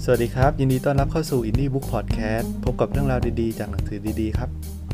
สวัสดีครับยินดีต้อนรับเข้าสู่ Indie Book Podcast พบกับเรื่องราวดีๆจากหนังสือดีๆครับ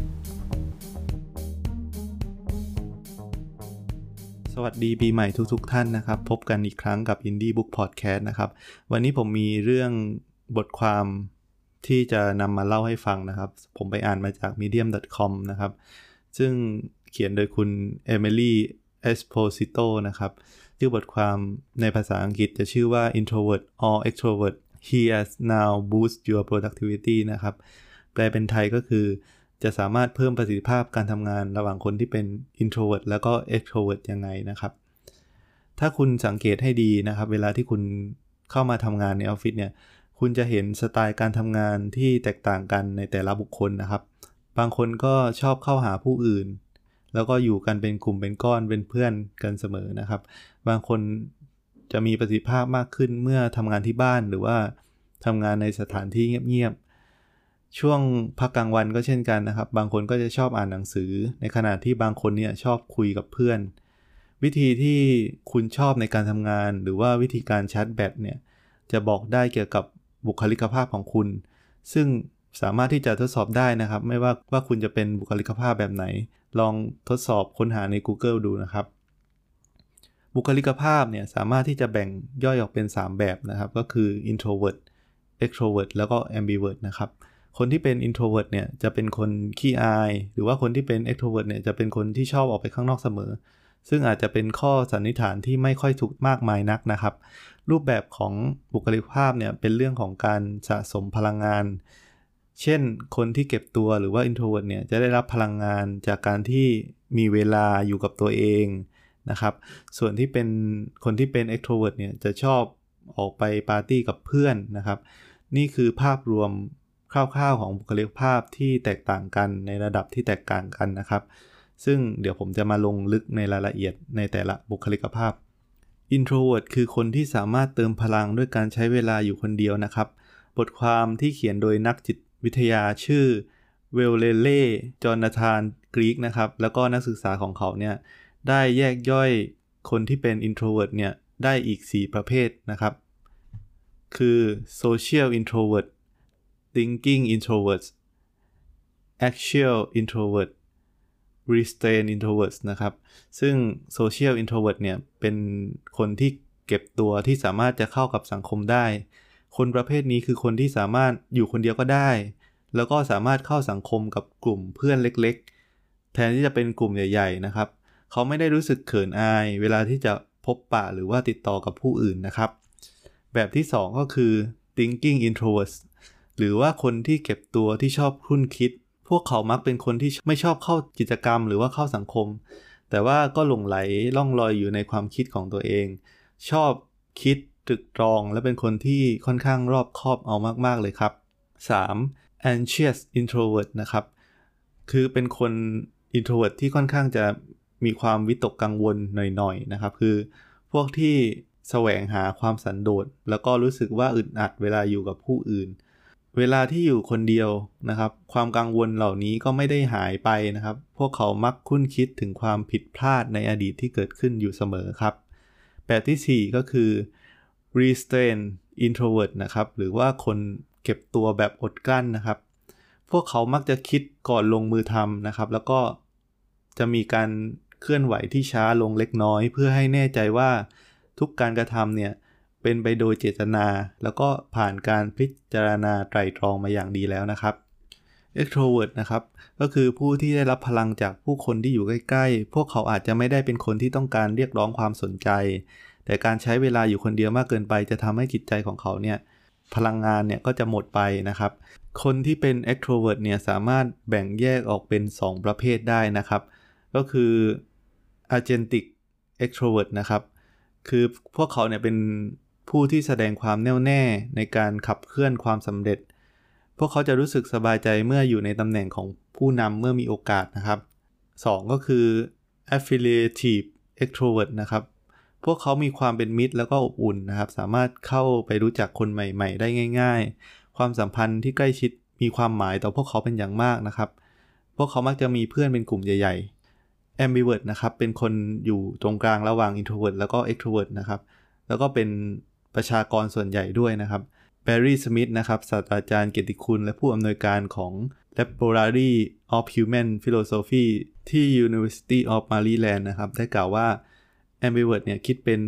สวัสดีปีใหม่ทุกๆท่านนะครับพบกันอีกครั้งกับ Indie Book Podcast นะครับวันนี้ผมมีเรื่องบทความที่จะนำมาเล่าให้ฟังนะครับผมไปอ่านมาจาก medium.com นะครับซึ่งเขียนโดยคุณ Emily Esposito นะครับชื่อบทความในภาษาอังกฤษจะชื่อว่า Introvert or Extrovert He has now boost your productivity นะครับแปลเป็นไทยก็คือจะสามารถเพิ่มประสิทธิภาพการทำงานระหว่างคนที่เป็น introvert แล้วก็ extrovert ยังไงนะครับถ้าคุณสังเกตให้ดีนะครับเวลาที่คุณเข้ามาทำงานในออฟฟิศเนี่ยคุณจะเห็นสไตล์การทำงานที่แตกต่างกันในแต่ละบุคคลนะครับบางคนก็ชอบเข้าหาผู้อื่นแล้วก็อยู่กันเป็นกลุ่มเป็นก้อนเป็นเพื่อนกันเสมอนะครับบางคนจะมีประสิทธิภาพมากขึ้นเมื่อทำงานที่บ้านหรือว่าทำงานในสถานที่เงียบๆช่วงพักกลางวันก็เช่นกันนะครับบางคนก็จะชอบอ่านหนังสือในขณะที่บางคนเนี่ยชอบคุยกับเพื่อนวิธีที่คุณชอบในการทำงานหรือว่าวิธีการชาร์จแบตเนี่ยจะบอกได้เกี่ยวกับบุคลิกภาพของคุณซึ่งสามารถที่จะทดสอบได้นะครับไม่ว่าคุณจะเป็นบุคลิกภาพแบบไหนลองทดสอบค้นหาใน Google ดูนะครับบุคลิกภาพเนี่ยสามารถที่จะแบ่งย่อยออกเป็น3แบบนะครับก็คือ introvert extrovert แล้วก็ ambivert นะครับคนที่เป็น introvert เนี่ยจะเป็นคนขี้อายหรือว่าคนที่เป็น extrovert เนี่ยจะเป็นคนที่ชอบออกไปข้างนอกเสมอซึ่งอาจจะเป็นข้อสันนิษฐานที่ไม่ค่อยถูกมากมายนักนะครับรูปแบบของบุคลิกภาพเนี่ยเป็นเรื่องของการสะสมพลังงานเช่นคนที่เก็บตัวหรือว่า introvert เนี่ยจะได้รับพลังงานจากการที่มีเวลาอยู่กับตัวเองนะครับส่วนที่เป็นคนที่เป็น extrovert เนี่ยจะชอบออกไปปาร์ตี้กับเพื่อนนะครับนี่คือภาพรวมคร่าวๆของบุคลิกภาพที่แตกต่างกันในระดับที่แตกต่างกันนะครับซึ่งเดี๋ยวผมจะมาลงลึกในรายละเอียดในแต่ละบุคลิกภาพ Introvert คือคนที่สามารถเติมพลังด้วยการใช้เวลาอยู่คนเดียวนะครับบทความที่เขียนโดยนักจิตวิทยาชื่อเวลเลเล่ จอนาธาน กรีกนะครับแล้วก็นักศึกษาของเขาเนี่ยได้แยกย่อยคนที่เป็น introvert เนี่ยได้อีก4ประเภทนะครับคือ social introvert thinking introverts actual introvert restrained introverts นะครับซึ่ง social introvert เนี่ยเป็นคนที่เก็บตัวที่สามารถจะเข้ากับสังคมได้คนประเภทนี้คือคนที่สามารถอยู่คนเดียวก็ได้แล้วก็สามารถเข้าสังคมกับกลุ่มเพื่อนเล็กๆแทนที่จะเป็นกลุ่มใหญ่ๆนะครับเขาไม่ได้รู้สึกเขินอายเวลาที่จะพบปะหรือว่าติดต่อกับผู้อื่นนะครับแบบที่2ก็คือ thinking introverts หรือว่าคนที่เก็บตัวที่ชอบครุ่นคิดพวกเขามักเป็นคนที่ไม่ชอบเข้ากิจกรรมหรือว่าเข้าสังคมแต่ว่าก็หลงไหลล่องลอยอยู่ในความคิดของตัวเองชอบคิดตรึกตรองและเป็นคนที่ค่อนข้างรอบคอบเอามากๆเลยครับ3 anxious introvert นะครับคือเป็นคน introvert ที่ค่อนข้างจะมีความวิตกกังวลหน่อยๆนะครับคือพวกที่แสวงหาความสันโดษแล้วก็รู้สึกว่าอึดอัดเวลาอยู่กับผู้อื่นเวลาที่อยู่คนเดียวนะครับความกังวลเหล่านี้ก็ไม่ได้หายไปนะครับพวกเขามักคุ้นคิดถึงความผิดพลาดในอดีตที่เกิดขึ้นอยู่เสมอครับแบบที่4ก็คือ restrained introvert นะครับหรือว่าคนเก็บตัวแบบอดกลั้นนะครับพวกเขามักจะคิดก่อนลงมือทำนะครับแล้วก็จะมีการเคลื่อนไหวที่ช้าลงเล็กน้อยเพื่อให้แน่ใจว่าทุกการกระทำเนี่ยเป็นไปโดยเจตนาแล้วก็ผ่านการพิจารณาไตร่ตรองมาอย่างดีแล้วนะครับ extrovert นะครับก็คือผู้ที่ได้รับพลังจากผู้คนที่อยู่ใกล้ๆพวกเขาอาจจะไม่ได้เป็นคนที่ต้องการเรียกร้องความสนใจแต่การใช้เวลาอยู่คนเดียวมากเกินไปจะทำให้จิตใจของเขาเนี่ยพลังงานเนี่ยก็จะหมดไปนะครับคนที่เป็น extrovert เนี่ยสามารถแบ่งแยกออกเป็น2ประเภทได้นะครับก็คือ agentic extrovert นะครับคือพวกเขาเนี่ยเป็นผู้ที่แสดงความแน่วแน่ในการขับเคลื่อนความสำเร็จพวกเขาจะรู้สึกสบายใจเมื่ออยู่ในตำแหน่งของผู้นำเมื่อมีโอกาสนะครับ2ก็คือ affiliative extrovert นะครับพวกเขามีความเป็นมิตรแล้วก็อบอุ่นนะครับสามารถเข้าไปรู้จักคนใหม่ๆได้ง่ายๆความสัมพันธ์ที่ใกล้ชิดมีความหมายต่อพวกเขาเป็นอย่างมากนะครับพวกเขามักจะมีเพื่อนเป็นกลุ่มใหญ่ๆ ambivert นะครับเป็นคนอยู่ตรงกลางระหว่าง introvert แล้วก็ extrovert นะครับแล้วก็เป็นประชากรส่วนใหญ่ด้วยนะครับแบร์รี่ สมิธนะครับศาสตราจารย์เกียรติคุณและผู้อำนวยการของ Laboratory of Human Philosophy ที่ University of Maryland นะครับได้กล่าวว่า Ambivert เนี่ยคิดเป็น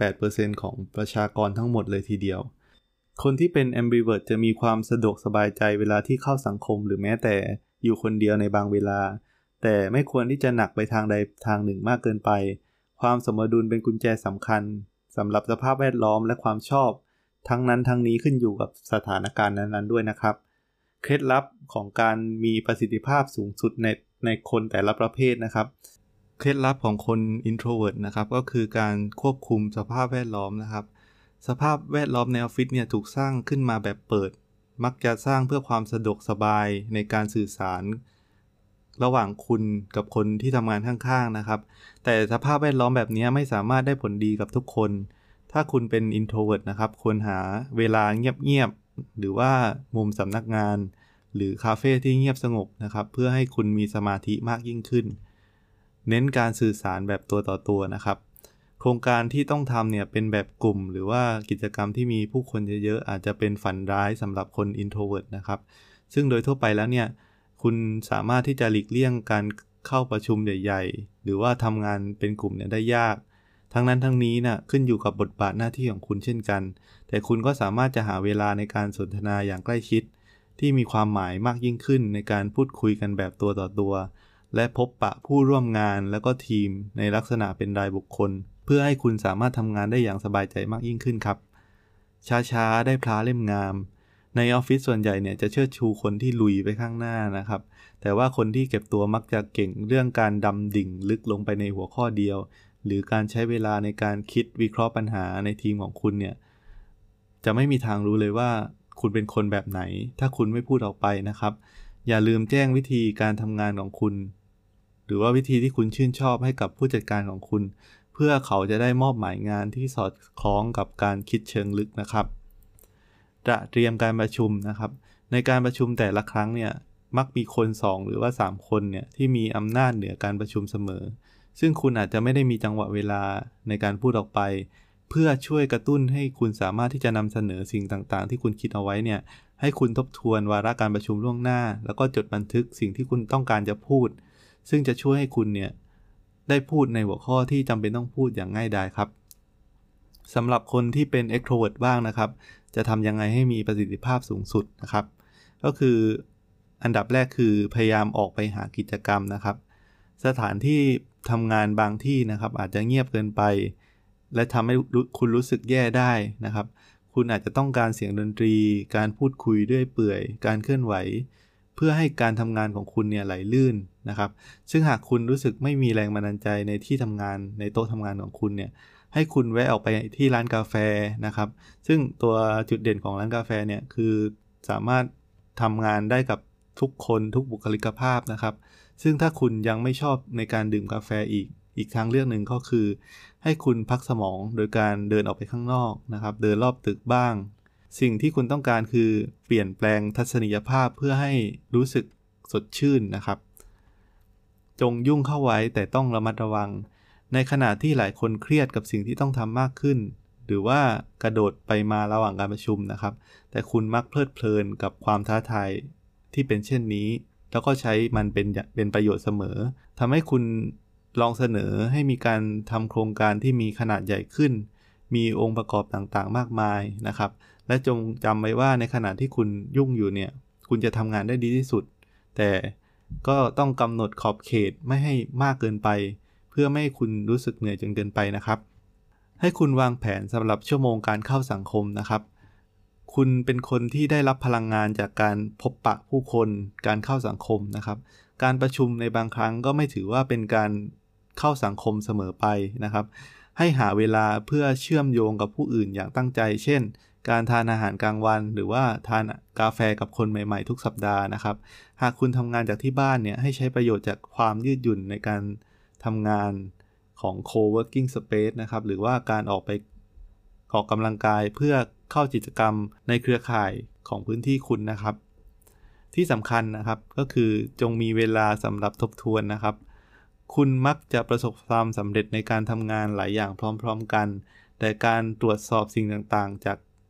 68% ของประชากรทั้งหมดเลยทีเดียวคนที่เป็น Ambivert จะมีความสะดวกสบายใจเวลาที่เข้าสังคมหรือแม้แต่อยู่คนเดียวในบางเวลาแต่ไม่ควรที่จะหนักไปทางใดทางหนึ่งมากเกินไปความสมดุลเป็นกุญแจสำคัญสำหรับสภาพแวดล้อมและความชอบทั้งนั้นทั้งนี้ขึ้นอยู่กับสถานการณ์นั้นๆด้วยนะครับเคล็ดลับของการมีประสิทธิภาพสูงสุดในคนแต่ละประเภทนะครับเคล็ดลับของคน introvert นะครับก็คือการควบคุมสภาพแวดล้อมนะครับสภาพแวดล้อมในออฟฟิศเนี่ยถูกสร้างขึ้นมาแบบเปิดมักจะสร้างเพื่อความสะดวกสบายในการสื่อสารระหว่างคุณกับคนที่ทำงานข้างๆนะครับแต่สภาพแวดล้อมแบบนี้ไม่สามารถได้ผลดีกับทุกคนถ้าคุณเป็น introvert นะครับควรหาเวลาเงียบๆหรือว่ามุมสำนักงานหรือคาเฟ่ที่เงียบสงบนะครับเพื่อให้คุณมีสมาธิมากยิ่งขึ้นเน้นการสื่อสารแบบตัวต่อตัวนะครับโครงการที่ต้องทำเนี่ยเป็นแบบกลุ่มหรือว่ากิจกรรมที่มีผู้คนเยอะๆอาจจะเป็นฝันร้ายสำหรับคน introvert นะครับซึ่งโดยทั่วไปแล้วเนี่ยคุณสามารถที่จะหลีกเลี่ยงการเข้าประชุมใหญ่ๆหรือว่าทำงานเป็นกลุ่มเนี่ยได้ยากทั้งนั้นทั้งนี้นะขึ้นอยู่กับบทบาทหน้าที่ของคุณเช่นกันแต่คุณก็สามารถจะหาเวลาในการสนทนาอย่างใกล้ชิดที่มีความหมายมากยิ่งขึ้นในการพูดคุยกันแบบตัวต่อตัวและพบปะผู้ร่วมงานแล้วก็ทีมในลักษณะเป็นรายบุคคลเพื่อให้คุณสามารถทำงานได้อย่างสบายใจมากยิ่งขึ้นครับช้าๆได้พลาเล่มงามในออฟฟิศส่วนใหญ่เนี่ยจะเชิดชูคนที่ลุยไปข้างหน้านะครับแต่ว่าคนที่เก็บตัวมักจะเก่งเรื่องการดำดิ่งลึกลงไปในหัวข้อเดียวหรือการใช้เวลาในการคิดวิเคราะห์ปัญหาในทีมของคุณเนี่ยจะไม่มีทางรู้เลยว่าคุณเป็นคนแบบไหนถ้าคุณไม่พูดออกไปนะครับอย่าลืมแจ้งวิธีการทำงานของคุณหรือว่าวิธีที่คุณชื่นชอบให้กับผู้จัดการของคุณเพื่อเขาจะได้มอบหมายงานที่สอดคล้องกับการคิดเชิงลึกนะครับเตรียมการประชุมนะครับในการประชุมแต่ละครั้งเนี่ยมักมีคน2หรือว่า3คนเนี่ยที่มีอำนาจเหนือการประชุมเสมอซึ่งคุณอาจจะไม่ได้มีจังหวะเวลาในการพูดออกไปเพื่อช่วยกระตุ้นให้คุณสามารถที่จะนำเสนอสิ่งต่างๆที่คุณคิดเอาไว้เนี่ยให้คุณทบทวนวาระการประชุมล่วงหน้าแล้วก็จดบันทึกสิ่งที่คุณต้องการจะพูดซึ่งจะช่วยให้คุณเนี่ยได้พูดในหัวข้อที่จำเป็นต้องพูดอย่างง่ายดายครับสำหรับคนที่เป็น extrovert บ้างนะครับจะทำยังไงให้มีประสิทธิภาพสูงสุดนะครับก็คืออันดับแรกคือพยายามออกไปหากิจกรรมนะครับสถานที่ทำงานบางที่นะครับอาจจะเงียบเกินไปและทำให้คุณรู้สึกแย่ได้นะครับคุณอาจจะต้องการเสียงดนตรีการพูดคุยด้วยเปื่อยการเคลื่อนไหวเพื่อให้การทำงานของคุณเนี่ยไหลลื่นนะครับซึ่งหากคุณรู้สึกไม่มีแรงบันดาลใจในที่ทำงานในโต๊ะทำงานของคุณเนี่ยให้คุณแวะออกไปที่ร้านกาแฟนะครับซึ่งตัวจุดเด่นของร้านกาแฟเนี่ยคือสามารถทำงานได้กับทุกคนทุกบุคลิกภาพนะครับซึ่งถ้าคุณยังไม่ชอบในการดื่มกาแฟอีกทางเลือกหนึ่งก็คือให้คุณพักสมองโดยการเดินออกไปข้างนอกนะครับเดินรอบตึกบ้างสิ่งที่คุณต้องการคือเปลี่ยนแปลงทัศนียภาพเพื่อให้รู้สึกสดชื่นนะครับจงยุ่งเข้าไว้แต่ต้องระมัดระวังในขณะที่หลายคนเครียดกับสิ่งที่ต้องทำมากขึ้นหรือว่ากระโดดไปมาระหว่างการประชุมนะครับแต่คุณมักเพลิดเพลินกับความท้าทายที่เป็นเช่นนี้แล้วก็ใช้มันเป็นประโยชน์เสมอทำให้คุณลองเสนอให้มีการทำโครงการที่มีขนาดใหญ่ขึ้นมีองค์ประกอบต่างๆมากมายนะครับและจงจำไว้ว่าในขณะที่คุณยุ่งอยู่เนี่ยคุณจะทำงานได้ดีที่สุดแต่ก็ต้องกำหนดขอบเขตไม่ให้มากเกินไปเพื่อไม่ให้คุณรู้สึกเหนื่อยจนเกินไปนะครับให้คุณวางแผนสำหรับชั่วโมงการเข้าสังคมนะครับคุณเป็นคนที่ได้รับพลังงานจากการพบปะผู้คนการเข้าสังคมนะครับการประชุมในบางครั้งก็ไม่ถือว่าเป็นการเข้าสังคมเสมอไปนะครับให้หาเวลาเพื่อเชื่อมโยงกับผู้อื่นอย่างตั้งใจเช่นการทานอาหารกลางวันหรือว่าทานกาแฟกับคนใหม่ๆทุกสัปดาห์นะครับหากคุณทำงานจากที่บ้านเนี่ยให้ใช้ประโยชน์จากความยืดหยุ่นในการทำงานของ co-working space นะครับหรือว่าการออกกำลังกายเพื่อเข้ากิจกรรมในเครือข่ายของพื้นที่คุณนะครับที่สำคัญนะครับก็คือจงมีเวลาสำหรับทบทวนนะครับคุณมักจะประสบความสำเร็จในการทำงานหลายอย่างพร้อมๆกันแต่การตรวจสอบสิ่งต่างๆจาก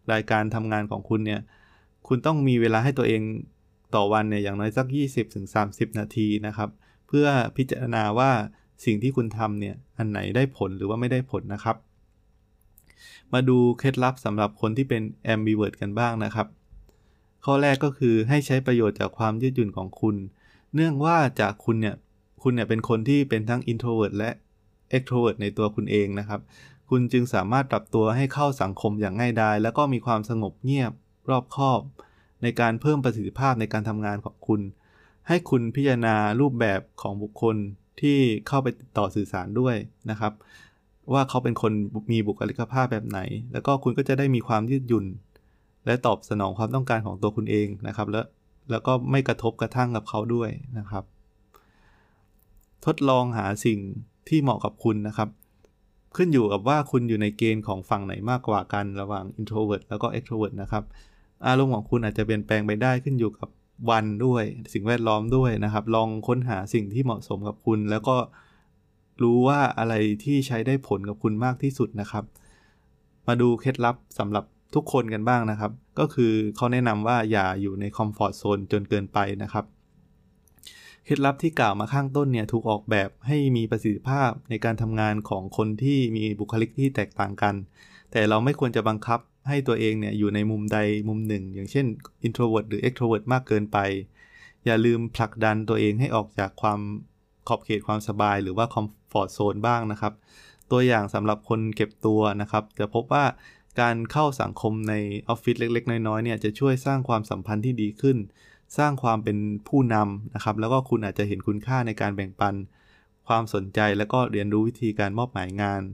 รายการทำงานของคุณเนี่ยคุณต้องมีเวลาให้ตัวเองต่อวันเนี่ยอย่างน้อยสัก 20-30 นาทีนะครับเพื่อพิจารณาว่าสิ่งที่คุณทำเนี่ยอันไหนได้ผลหรือว่าไม่ได้ผลนะครับมาดูเคล็ดลับสำหรับคนที่เป็น ambivert กันบ้างนะครับข้อแรกก็คือให้ใช้ประโยชน์จากความยืดหยุ่นของคุณเนื่องว่าจากคุณเนี่ยเป็นคนที่เป็นทั้ง introvert และ extrovert ในตัวคุณเองนะครับคุณจึงสามารถปรับตัวให้เข้าสังคมอย่างง่ายดายแล้วก็มีความสงบเงียบรอบคอบในการเพิ่มประสิทธิภาพในการทำงานของคุณให้คุณพิจารณารูปแบบของบุคคลที่เข้าไปติดต่อสื่อสารด้วยนะครับว่าเขาเป็นคนมีบุคลิกภาพแบบไหนแล้วก็คุณก็จะได้มีความยืดหยุ่นและตอบสนองความต้องการของตัวคุณเองนะครับแล้วก็ไม่กระทบกระทั่งกับเขาด้วยนะครับทดลองหาสิ่งที่เหมาะกับคุณนะครับขึ้นอยู่กับว่าคุณอยู่ในเกณฑ์ของฝั่งไหนมากกว่ากันระหว่าง introvert แล้วก็ extrovert นะครับอารมณ์ของคุณอาจจะเปลี่ยนแปลงไปได้ขึ้นอยู่กับวันด้วยสิ่งแวดล้อมด้วยนะครับลองค้นหาสิ่งที่เหมาะสมกับคุณแล้วก็รู้ว่าอะไรที่ใช้ได้ผลกับคุณมากที่สุดนะครับมาดูเคล็ดลับสำหรับทุกคนกันบ้างนะครับก็คือเขาแนะนำว่าอย่าอยู่ในคอมฟอร์ตโซนจนเกินไปนะครับเคล็ดลับที่กล่าวมาข้างต้นเนี่ยถูกออกแบบให้มีประสิทธิภาพในการทำงานของคนที่มีบุคลิกที่แตกต่างกันแต่เราไม่ควรจะบังคับให้ตัวเองเนี่ยอยู่ในมุมใดมุมหนึ่งอย่างเช่น introvert หรือ extrovert มากเกินไปอย่าลืมผลักดันตัวเองให้ออกจากความขอบเขตความสบายหรือว่าคอมฟอร์ตโซนบ้างนะครับตัวอย่างสำหรับคนเก็บตัวนะครับจะพบว่าการเข้าสังคมในออฟฟิศเล็กๆน้อยๆเนี่ยจะช่วยสร้างความสัมพันธ์ที่ดีขึ้นสร้างความเป็นผู้นำนะครับแล้วก็คุณอาจจะเห็นคุณค่าในการแบ่งปันความสนใจแล้วก็เรียนรู้วิธีการมอบหมายงาน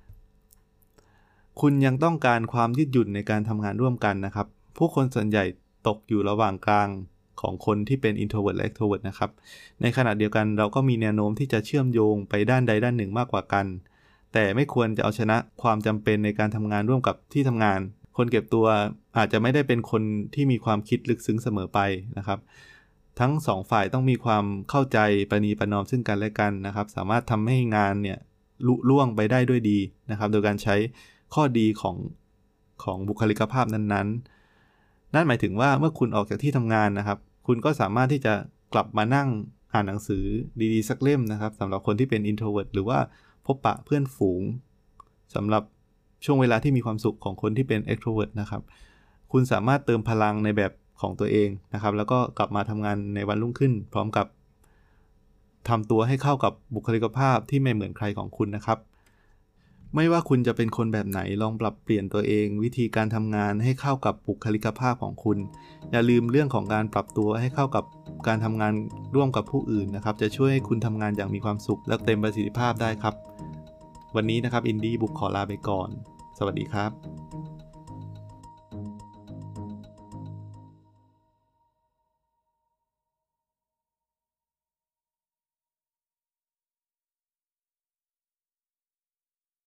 คุณยังต้องการความยืดหยุ่นในการทำงานร่วมกันนะครับผู้คนส่วนใหญ่ตกอยู่ระหว่างกลางของคนที่เป็น introvert และ extrovert นะครับในขณะเดียวกันเราก็มีแนวโน้มที่จะเชื่อมโยงไปด้านใดด้านหนึ่งมากกว่ากันแต่ไม่ควรจะเอาชนะความจำเป็นในการทำงานร่วมกับที่ทำงานคนเก็บตัวอาจจะไม่ได้เป็นคนที่มีความคิดลึกซึ้งเสมอไปนะครับทั้งสองฝ่ายต้องมีความเข้าใจประนีประนอมซึ่งกันและกันนะครับสามารถทำให้งานเนี่ยลุล่วงไปได้ด้วยดีนะครับโดยการใช้ข้อดีของบุคลิกภาพนั้นๆนั่นหมายถึงว่าเมื่อคุณออกจากที่ทำงานนะครับคุณก็สามารถที่จะกลับมานั่งอ่านหนังสือดีๆสักเล่มนะครับสำหรับคนที่เป็น introvert หรือว่าพบปะเพื่อนฝูงสำหรับช่วงเวลาที่มีความสุขของคนที่เป็น extrovert นะครับคุณสามารถเติมพลังในแบบของตัวเองนะครับแล้วก็กลับมาทำงานในวันรุ่งขึ้นพร้อมกับทำตัวให้เข้ากับบุคลิกภาพที่ไม่เหมือนใครของคุณนะครับไม่ว่าคุณจะเป็นคนแบบไหนลองปรับเปลี่ยนตัวเองวิธีการทำงานให้เข้ากับบุคลิกภาพของคุณอย่าลืมเรื่องของการปรับตัวให้เข้ากับการทำงานร่วมกับผู้อื่นนะครับจะช่วยให้คุณทำงานอย่างมีความสุขและเต็มประสิทธิภาพได้ครับวันนี้นะครับ Indie Book ขอลาไปก่อนสวัสดีครับ